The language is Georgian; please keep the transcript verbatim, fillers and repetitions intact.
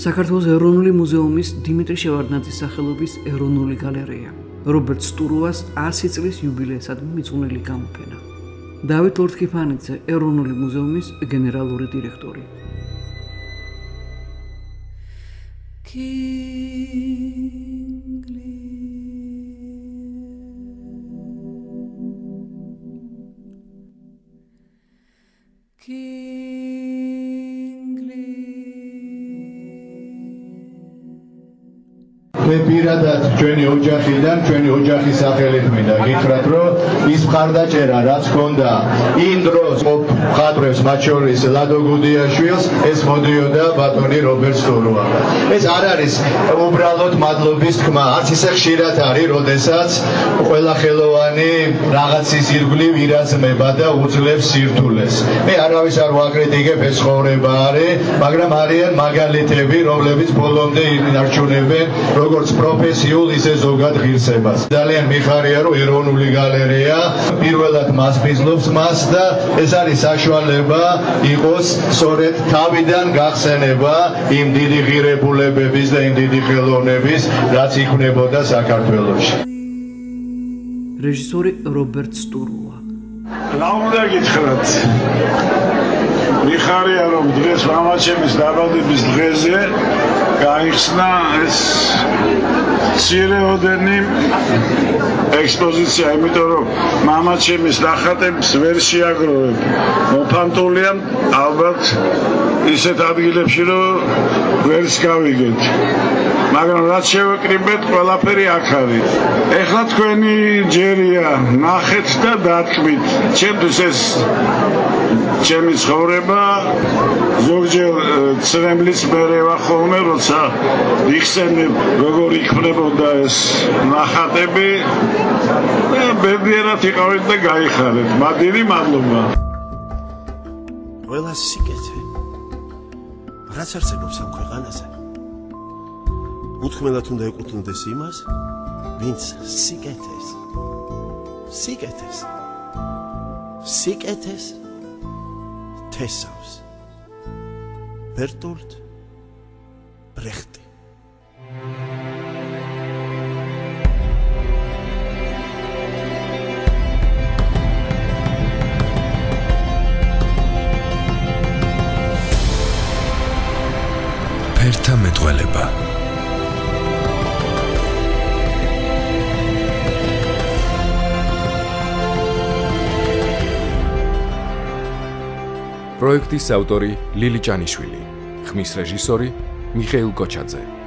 საქართველოს ეროვნული მუზეუმის დიმიტრი შევარდნაძის სახელობის ეროვნული გალერეა. რობერტ სტურუას ასი წლის იუბილეისადმი მიძღვნილი გამოფენა. დავით ლორთქიფანიძე, ეროვნული მუზეუმის გენერალური დირექტორი. მე პირადად ჩვენი ოჯახიდან, ჩვენი ოჯახის სახელით მინდა გითხრათ, რომ ის მხარდაჭერა, რაც ჰქონდა იმ დროს მხატვრებს, მათ შორის ლადო გუდიაშვილს, ეს მოდიოდა ბატონი რობერტ სტურუა. ეს არ არის უბრალოდ მადლობის თქმა, არც ისე ხშირად არის, როდესაც ყველახელოვანი რაღაცის ირგვლივ ირაზმება და უძლებს სირთულეს. მე არავის არ ვაკრიტიკებ, ეს ცხოვრება არის, მაგრამ არიან მაგალითები, რომლებიც ბოლომდე ინარჩუნებენ როგორც პროფესიულ, ისე ზოგად ღირსებას. ძალიან მიხარია, რომ ეროვნული გალერეა პირველად მას მიზნობს მას და ეს არის საშუალება იყოს სწორედ თავიდან გახსენება იმ დიდი ღირებულებების და იმ დიდი ხელოვნების, რაც იქმნებოდა საქართველოში. რეჟისორი რობერტ სტურუა. რა უნდა გითხრათ? მიხარია, რომ დღეს მამაჩემის დაბადების დღეზე გაიხსნა ეს მცირეოდენი ექსპოზიცია, იმიტომ რომ მამაჩემის ნახატებს ვერ შეაგროვებ. მოფანტულია ალბათ ისეთ ადგილებში, რომ ვერც გავიგეთ. მაგრამ რაც შევეკრიბეთ, ყველაფერი აქ არის. ეხლა თქვენი ჯერია ნახეთ და დათქმით. ჩემთვის ეს ჩემი ცხოვრება ზოგჯერ ცრემლის მერე ვახოვნე, როცა ვიხსენებ როგორ იქმნებოდა ეს ნახატები და ბედნიერად იყავით და გაიხარეთ. მადირი მადლობა. ყველა სიკეთე რაც არსებობს ამ ქვეყანაზე უთქმელად უნდა ეკუთვნოდეს იმას, ვინც სიკეთეს სიკეთეს სიკეთეს თესავს. ბერტოლტ ბრეხტი. ფერთა მეტყველება. პროექტის ავტორი ლილი ჭანიშვილი, ხმის რეჟისორი მიხეილ კოჩაძე.